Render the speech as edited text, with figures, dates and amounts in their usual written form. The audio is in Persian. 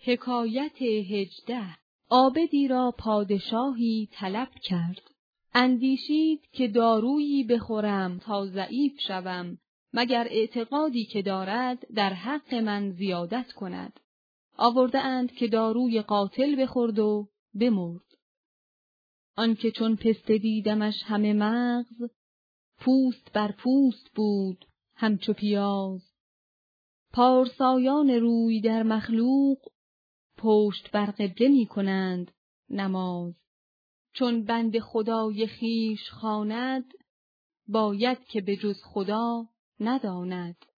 حکایت 18. عابدی را پادشاهی طلب کرد. اندیشید که دارویی بخورم تا ضعیف شوم، مگر اعتقادی که دارد در حق من زیادت کند. آورده اند که داروی قاتل بخورد و بمرد. آنکه چون پسته دیدمش همه مغز، پوست بر پوست بود همچو پیاز. پارسایان روی در مخلوق، پشت بر قبله می کنند نماز. چون بنده خدای خویش خواند، باید که به جز خدا نداند.